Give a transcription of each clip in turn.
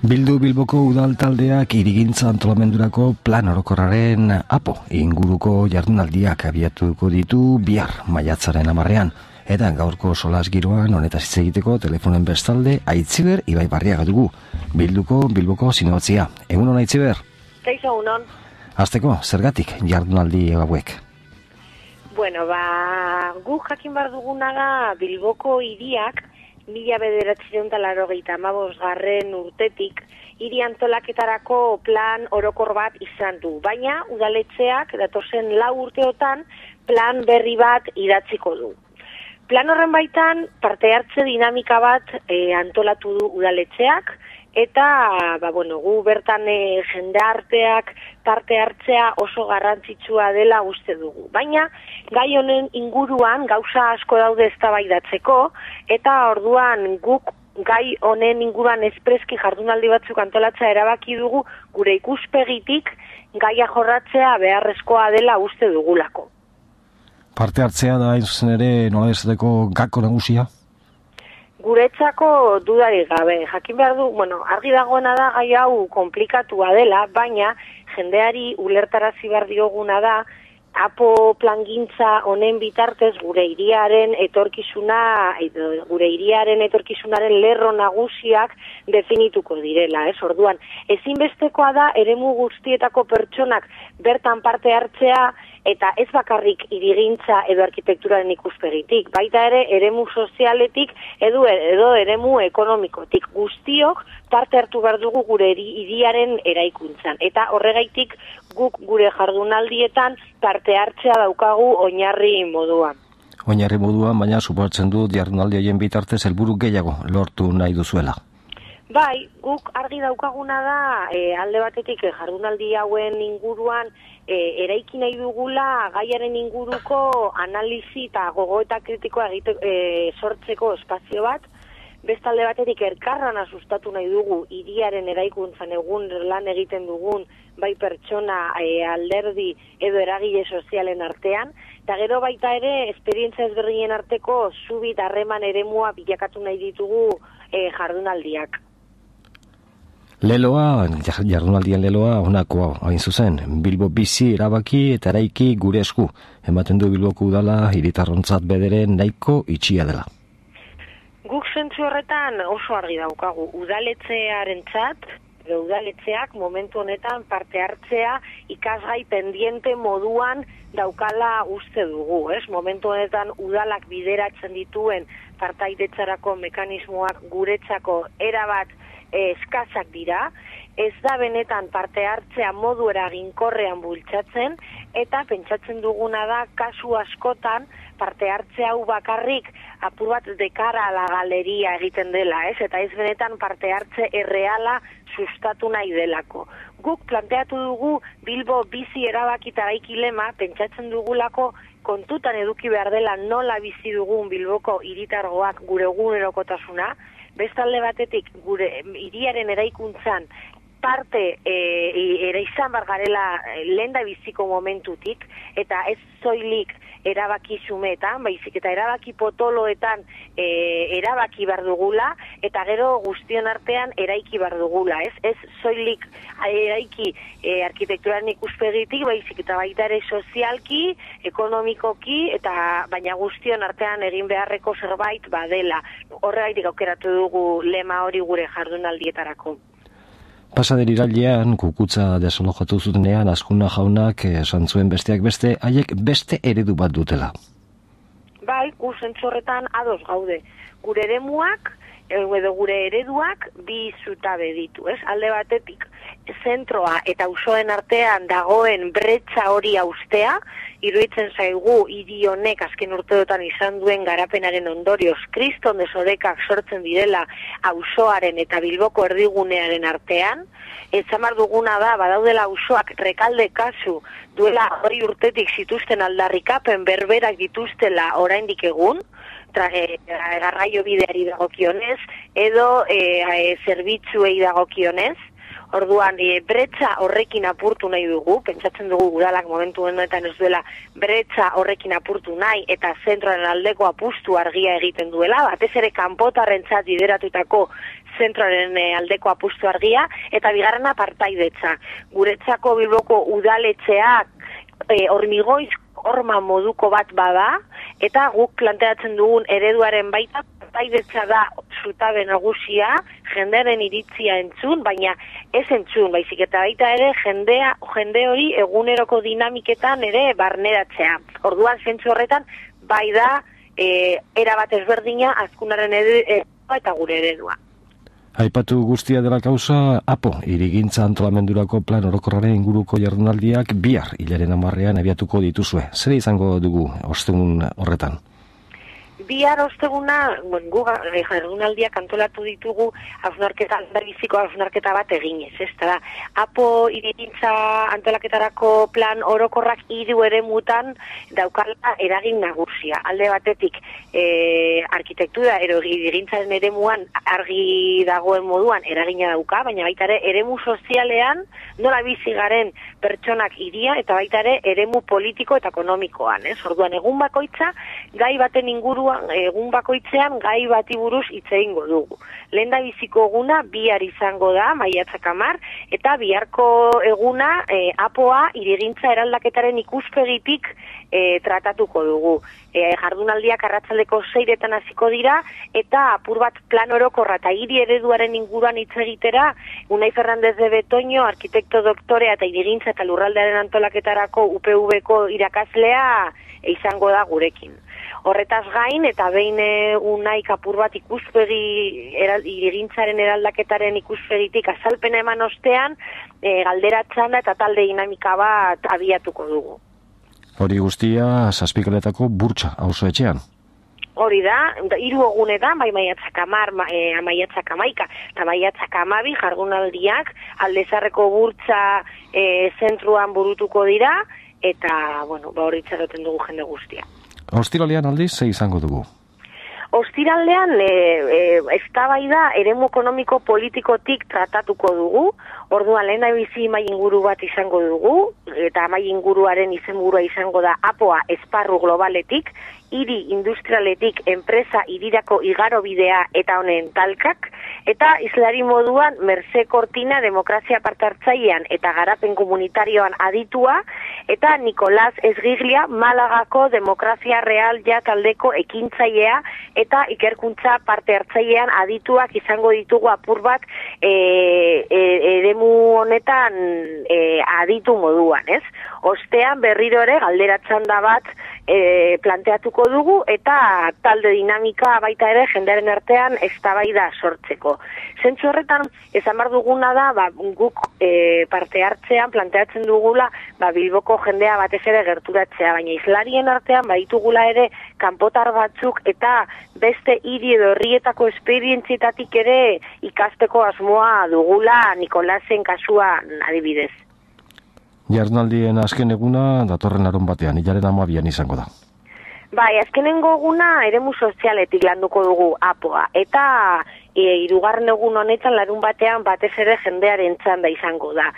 Bildu Bilboko udal taldeak hirigintza antolamendurako plan orokorraren inguruko jardunaldiak abiatuko ditu bihar maiatzaren 10ean. Eta gaurko solas giroan honetaz hitz egiteko telefonen bestalde Aitziber Ibaibarriaga dugu. Bilboko zinegotzia. Egunon Aitziber? Kaixo, egunon. Hasteko, zergatik jardunaldi hauek? Bueno, guk jakin behar duguna da Bilboko hiriak 1985 urtetik hiri antolaketarako plan orokor bat izan du. Baina udaletxeak datozen 4 urteotan plan berri bat idatziko du. Plan horren baitan parte hartze dinamika bat antolatu du udaletxeak, eta gu bertan jendarteak parte hartzea oso garrantzitsua dela uste dugu. Baina gai honen inguruan gauza asko daude eztabaidatzeko, eta orduan guk gai honen inguruan espreski jardunaldi batzuk antolatzea erabaki dugu gure ikuspegitik gaia jorratzea beharrezkoa dela uste dugulako. Parte hartzea da hain zuzen ere nola esateko gako nagusia? Guretzako dudarik gabe. Jakin behar du, argi dagoena da gai hau konplikatua dela, baina jendeari ulertarazi behar dioguna da APO plangintza honen bitartez gure hiriaren etorkizunaren lerro nagusiak definituko direla, Orduan, ezinbestekoa da eremu guztietako pertsonak bertan parte hartzea, eta ez bakarrik hirigintza edo arkitekturaren ikuspegitik, baita ere eremu sozialetik edo eremu ekonomikotik. Guztiok parte hartu behar dugu gure hiriaren eraikuntzan. Eta horregaitik guk gure jardunaldietan parte hartzea daukagu oinarri moduan. Oinarri moduan, baina suposatzen dut jardunaldi horien bitartez helburu gehiago lortu nahi duzuela. Bai, guk argi daukaguna da alde batetik jardunaldi hauen inguruan eraiki nahi dugula gaiaren inguruko analisi eta gogoeta kritikoa sortzeko espazio bat. Bestalde batetik elkarlana sustatu nahi dugu hiriaren eraikuntzan egun lan egiten dugun bai pertsona, alderdi edo eragile sozialen artean, eta gero baita ere esperientzia ezberdinen arteko subit harreman eremua bilakatu nahi ditugu jardunaldiak. Leloa, jardunaldien leloa honakoa hain zuzen, Bilbo bizi erabaki eta eraiki gure esku. Ematen du Bilboko udala hiritarrontzat bederen nahiko itxia dela. Guk zentzu horretan oso argi daukagu udaletxearentzat, udaletxeak momentu honetan parte hartzea ikasgai pendiente moduan daukala uste dugu, Momentu honetan udalak bideratzen dituen partaidetzarako mekanismoak guretzako erabat eskazak dira, ez da benetan parte hartzea modu eraginkorrean bultzatzen, eta pentsatzen duguna da kasu askotan parte hartzea hau bakarrik apur bat dekara ala galeria egiten dela, eta ez benetan parte hartze erreala sustatu nahi delako. Guk planteatu dugu Bilbo bizi erabaki eta eraiki lema, pentsatzen dugulako kontutan eduki behar dela nola bizi dugun Bilboko hiritargoak gure egunerokotasuna, bestalde batetik gure hiriaren eraikuntzan parte izan bar garela lenda biziko momentutik, eta ez soilik erabaki xumeetan, baizik eta erabaki potoloetan erabaki behar dugula, eta gero guztion artean eraiki behar dugula, ez soilik eraiki arkitekturaren ikuspegitik, baizik eta baita ere sozialki, ekonomikoki, eta baina guztion artean egin beharreko zerbait badela. Horregaitik aukeratu dugu lema hori gure jardunaldietarako. Pasaden irailean, kukutza desalojatu zutenean, Azkuna jaunak esan zuen besteak beste, haiek beste eredu bat dutela. Bai, gu zentzu horretan ados gaude. Gure eremuak, edo gure ereduak bi zutabe ditu, Alde batetik, zentroa eta auzoen artean dagoen bretxa hori haustea, iruditzen zaigu hiri honek azken urteotan izan duen garapenaren ondorioz kriston desorekak sortzen direla auzoaren eta Bilboko erdigunearen artean. Etzamar duguna da, badaudela auzoak Rekalde kasu duela 20 urtetik zituzten aldarrikapen berberak dituztela oraindik egun, garraio bideari dagokionez, edo zerbitzuei dagokionez. Orduan, bretxa horrekin apurtu nahi dugu, pentsatzen dugu udalak momentu honetan ez duela bretxa horrekin apurtu nahi, eta zentroaren aldeko apustu argia egiten duela, batez ere kanpotarrentzat bideratutako zentroaren aldeko apustu argia, eta bigarrena partaidetza. Guretzako Bilboko udaletxeak hormigoiz horma moduko bat bada, eta guk planteatzen dugun ereduaren baita partaidetza da zutabe nagusia, jendearen iritzia entzun, baina ez entzun, baizik eta baita ere jende hori eguneroko dinamiketan ere barneratzea. Orduan zentzu horretan bai da erabat ezberdina azkunaren eredua eta gure eredua. Aipatu guztia dela kausa, APO, hirigintza antolamendurako plan orokorraren inguruko jardunaldiak bihar hilaren 10ean abiatuko dituzue. Zer izango dugu ostegun horretan? Bihar osteguna, jardunaldiak antolatu ditugu berbiziko hausnarketa bat eginez, ez da. APO hirigintza antolaketarako plan orokorrak 3 eremutan daukala eragin nagusia. Alde batetik, arkitektura hirigintzaren eremuan argi dagoen moduan eragina dauka, baina baita ere eremu sozialean nola bizi garen pertsonak hiria eta baita ere eremu politiko eta ekonomikoan, ez? Orduan egun bakoitza gai baten inguruan egun bakoitzean gai bati buruz hitz egingo dugu. Lehendabiziko eguna bihar izango da, maiatzak 10, eta biharko eguna APOa hirigintza eraldaketaren ikuspegitik tratatuko dugu. Jardunaldiak arratsaldeko 6etan hasiko dira, eta apur bat plan orokorra eta hiri ereduaren inguruan hitz egitera, Unai Fernandez de Betoño, arkitekto doktorea eta hirigintza eta lurraldearen antolaketarako UPV-ko irakaslea izango da gurekin. Horretaz gain, eta behin Unaik apur bat ikuspegi hirigintzaren eraldaketaren ikuspegitik azalpena eman ostean, galdera txanda eta talde dinamika bat abiatuko dugu. Hori guztia Zazpikaletako Burtsa auzoetxean. Hori da, 3 egunetan, bai maiatzak 10, maiatzak 11 eta maiatzak 12 jardunaldiak Aldezarreko Burtsa zentruan burutuko dira, eta, hori itxaroten dugu jende guztia. Ostiralean aldiz, ze izango dugu? Ostiraldean eztabaida eremu ekonomiko politikotik tratatuko dugu. Orduan lehendabizi mai inguru bat izango dugu, eta mai inguruaren izenburua izango da APOa esparru globaletik, hiri industrialetik enpresa hirirako igarobidea eta honen talkak, eta islari moduan Merce Cortina demokrazia partartzailean eta garapen komunitarioan aditua, eta Nicolás Esgiglia Malagako demokrazia real ja taldeko ekintzailea eta ikerkuntza parte hartzailean adituak izango ditugu apur bat eremu honetan aditu moduan, ez? Ostean berriro ere galdera txanda bat planteatuko dugu eta talde dinamika baita ere jendearen artean eztabaida sortzeko. Zentzu horretan, esan behar duguna da, guk parte hartzean planteatzen dugula Bilboko jendea batez ere gerturatzea, baina islarien artean baditugula ere kanpotar batzuk eta beste hiri edo herrietako esperientzietatik ere ikasteko asmoa dugula Nikolasen kasuan adibidez. Jardunaldien azken eguna datorren larunbatean, hilaren 12 izango da. Bai, azkenengo eguna eremu sozialetik landuko dugu APOa, eta 3. egun honetan larunbatean batez ere jendearen txanda izango da.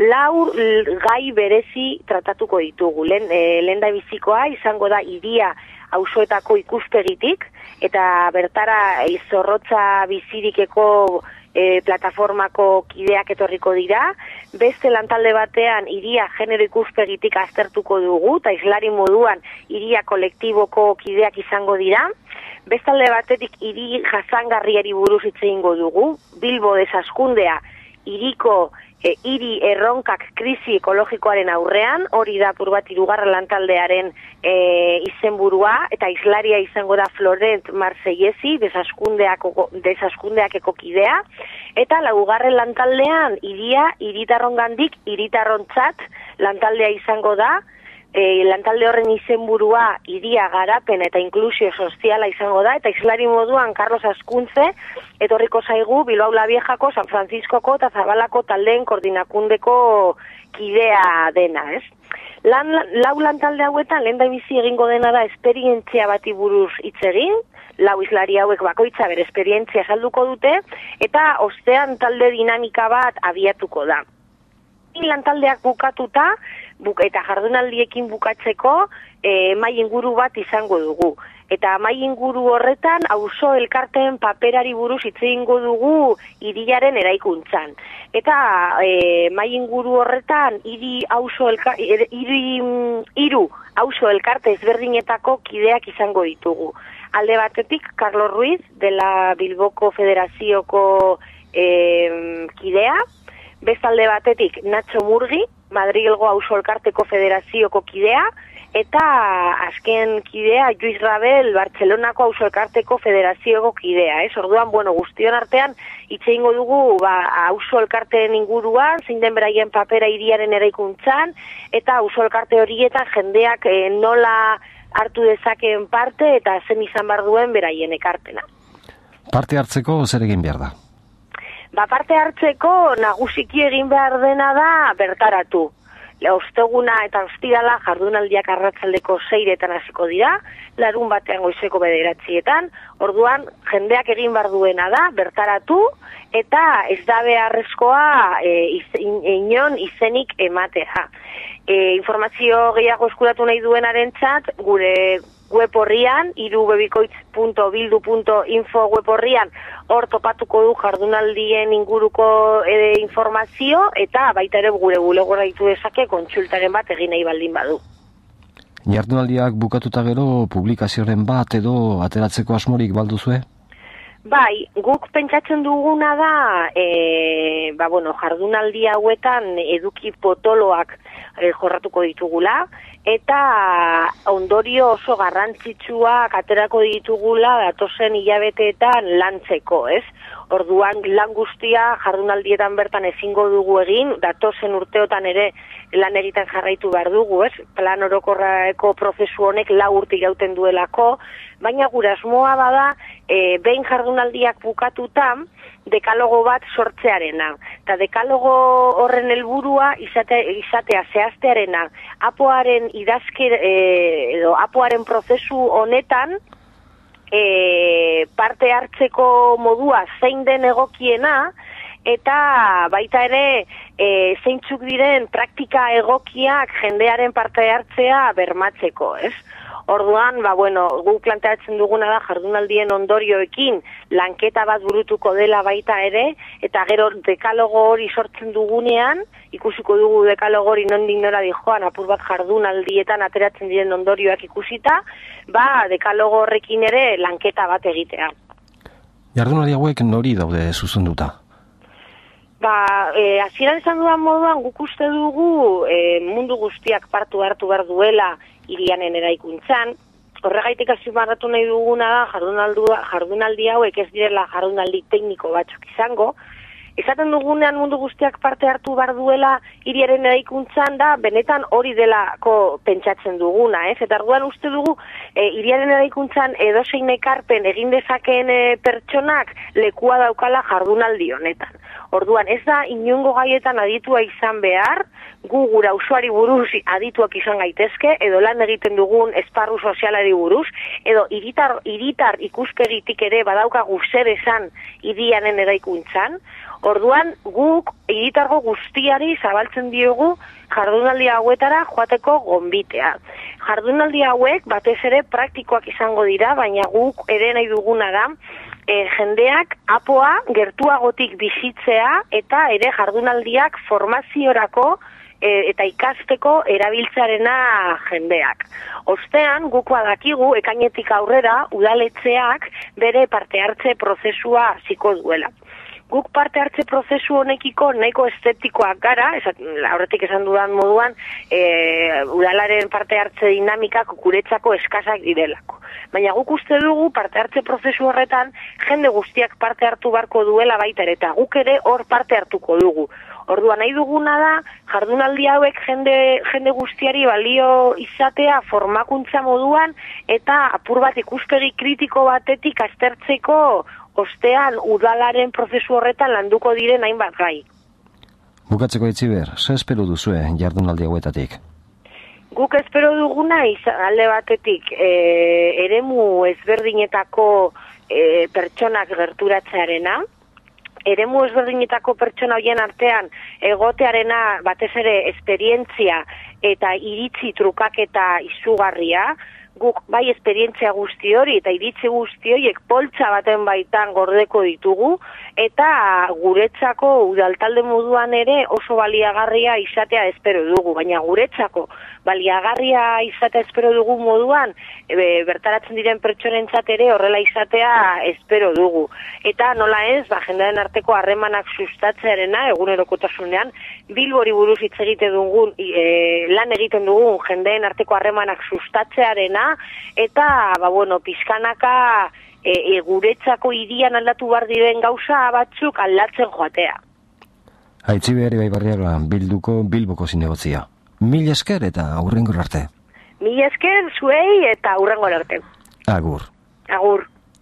4 gai berezi tratatuko ditugu. Lehendabizikoa izango da hiria auzoetako ikuspegitik, eta bertara Zorrotza bizirikeko plataformako kideak etorriko dira. Beste lantalde batean hiria genero ikuspegitik aztertuko dugu, eta islari moduan hiria kolektiboko kideak izango dira. Bestalde batetik hiri jasangarriari buruz hitz egingo dugu. Bilbo desazkundea hiriko hiri erronkak krisi ekologikoaren aurrean, hori da apur bat 3. lantaldearen izenburua, eta islaria izango da Florent Marsellesi, desazkundeakeko kidea, eta 4. lantaldean hiria hiritarrongandik hiritarrontzat lantaldea izango da. Lantalde horren izenburua hiria garapen eta inklusio soziala izango da, eta islari moduan Carlos Azkuntze etorriko zaigu Bilbao la Viejako, San Franciscoko eta Zabalako taldeen koordinakundeko kidea dena, ez? 4 lantalde hauetan lehendabizi egingo dena da esperientzia bati buruz hitz egin, lau hizlari hauek bakoitza bere esperientzia salduko dute, eta ostean talde dinamika bat abiatuko da. Lantaldeak bukatuta, eta jardunaldiekin bukatzeko mahai inguru bat izango dugu. Eta mahai inguru horretan auzo elkarteen paperari buruz hitz egingo dugu hiriaren eraikuntzan. Eta mahai inguru horretan hiru auzo elkarte ezberdinetako kideak izango ditugu. Alde batetik Carlos Ruiz dela Bilboko Federazioko kidea, bestalde batetik Nacho Murgi, Madrilgo auzo elkarteko federazioko kidea, eta azken kidea Luis Rabel Bartzelonako auzo elkarteko federazioko kidea, Orduan, guztion artean hitz egingo dugu auzo elkarteen inguruan, zein den beraien papera hiriaren eraikuntzan, eta auzo elkarte horietan jendeak nola hartu dezakeen parte eta zen izan behar duen beraien ekarpena. Parte hartzeko zer egin behar da? Parte hartzeko nagusiki egin behar dena da bertaratu. Osteguna eta ostirala jardunaldiak arratsaldeko 6etan hasiko dira, larun batean goizeko 9etan, orduan jendeak egin behar duena da bertaratu eta ez da beharrezkoa inon izenik ematea. Informazio gehiago eskuratu nahi duenarentzat gure web horrian, irubebikoitz.bildu.info web horrian, hor topatuko du jardunaldien inguruko informazio, eta baita ere gure bulegora ditu dezake kontsultaren bat egin nahi baldin badu. Jardunaldiak bukatuta gero publikazioren bat edo ateratzeko asmorik balduzue? Bai, guk pentsatzen duguna da, jardunaldi hauetan eduki potoloak jorratuko ditugula, eta ondorio oso garrantzitsuak aterako ditugula datozen hilabeteetan lantzeko, Orduan lan guztia jardunaldietan bertan ezingo dugu egin, datozen urteotan ere lan egiten jarraitu behar dugu, Plan orokorreko prozesu honek 4 urte irauten duelako, baina gure asmoa bada, behin jardunaldiak bukatuta, dekalogo bat sortzearena. Eta dekalogo horren helburua izatea zehaztearena, apoaren edo apoaren prozesu honetan, parte hartzeko modua zein den egokiena, eta baita ere zeintzuk diren praktika egokiak jendearen parte hartzea bermatzeko, Orduan, guk planteatzen duguna da jardunaldien ondorioekin lanketa bat burutuko dela baita ere, eta gero dekalogo hori sortzen dugunean, ikusiko dugu dekalogo hori nondik nora dijoan, apur bat jardunaldietan ateratzen diren ondorioak ikusita, dekalogo horrekin ere lanketa bat egitea. Jardunaldi hauek nori daude zuzenduta? Hasieran esan dudan moduan guk uste dugu mundu guztiak partu hartu behar duela hirianen eraikuntzan. Horregaitik azpimarratu nahi duguna da jardunaldi hauek ez direla jardunaldi tekniko batzuk izango. Esaten dugunean mundu guztiak parte hartu behar duela hiriaren eraikuntzan da, benetan hori delako pentsatzen duguna, Eta orduan uste dugu hiriaren eraikuntzan edozein ekarpen egin dezakeen pertsonak lekua daukala jardunaldi honetan. Orduan ez da inongo gaietan aditua izan behar, gu gura auzoari buruz adituak izan gaitezke, edo lan egiten dugun esparru sozialari buruz, edo hiritar ikuspegitik ere badaukagu zer esan hirianen eraikuntzan. Orduan guk hiritargo guztiari zabaltzen diogu jardunaldi hauetara joateko gonbitea. Jardunaldi hauek batez ere praktikoak izango dira, baina guk ere nahi duguna da jendeak apoa gertuagotik bizitzea eta ere jardunaldiak formaziorako eta ikasteko erabiltzarena jendeak. Ostean, guk badakigu ekainetik aurrera udaletxeak bere parte hartze prozesua hasiko duela. Guk parte hartze prozesu honekiko nahiko eszeptikoak gara, aurretik esan dudan moduan, udalaren parte hartze dinamikak guretzako eskasak direlako. Baina guk uste dugu parte hartze prozesu horretan jende guztiak parte hartu beharko duela baita ere, eta guk ere hor parte hartuko dugu. Orduan nahi duguna da, jardunaldi hauek jende guztiari balio izatea formakuntza moduan, eta apur bat ikuspegi kritiko batetik aztertzeko ostean udalaren prozesu horretan landuko diren hainbat gai. Bukatzeko Itziber, ze espero duzue jardunaldi hauetatik? Guk espero duguna alde batetik eremu ezberdinetako pertsonak gerturatzearena, eremu ezberdinetako pertsona horien artean egotearena batez ere esperientzia eta iritzi trukaketa izugarria, guk bai esperientzia guzti hori eta iritzi guzti horiek poltsa baten baitan gordeko ditugu, eta guretzako udaltalde moduan ere oso baliagarria izatea espero dugu, baina guretzako baliagarria izatea espero dugu moduan, bertaratzen diren pertsonentzat ere horrela izatea espero dugu. Eta nola ez, jendearen arteko harremanak sustatzearena, egunerokotasunean, Bilbori buruz hitz egite dugun, lan egiten dugun jendeen arteko harremanak sustatzearena, eta, pizkanaka guretzako hirian aldatu behar diren gauza batzuk aldatzen joatea. Aitziber Ibaibarriaga, Bilboko zinegotzia. Mil esker eta hurrengora arte. Mil esker zuei eta hurrengora arte. Agur. Agur.